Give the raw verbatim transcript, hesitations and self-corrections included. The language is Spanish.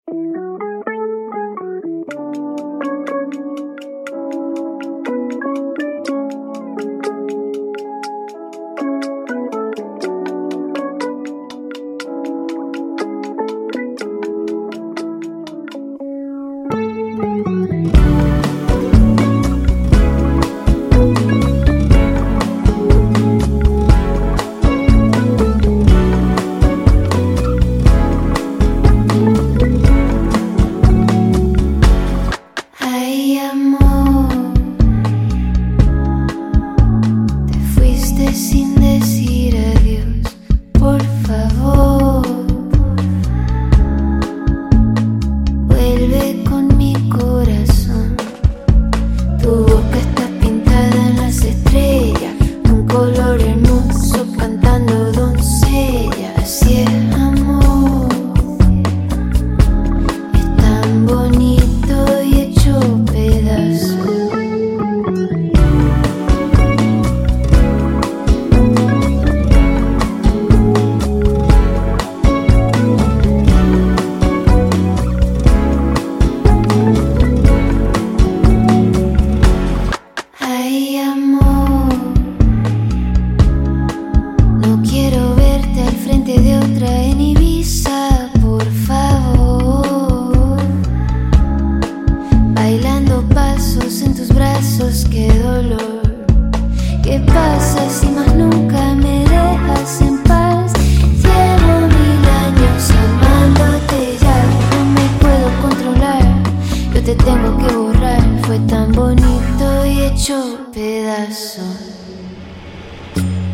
Sin decir adiós, por favor, vuelve con mi corazón. Tu boca está pintada en las estrellas, un color hermoso cantando doncella. Así es, amor, es tan bonito y hecho pedazos. Ay, amor, no quiero verte al frente de otra en Ibiza, por favor. Bailando pasos en tus brazos, qué dolor. ¿Qué pasa si más nunca me dejas en paz? Llevo mil años amándote ya, no me puedo controlar. Yo te tengo que borrar, fue tan bonito y hecho pedazos.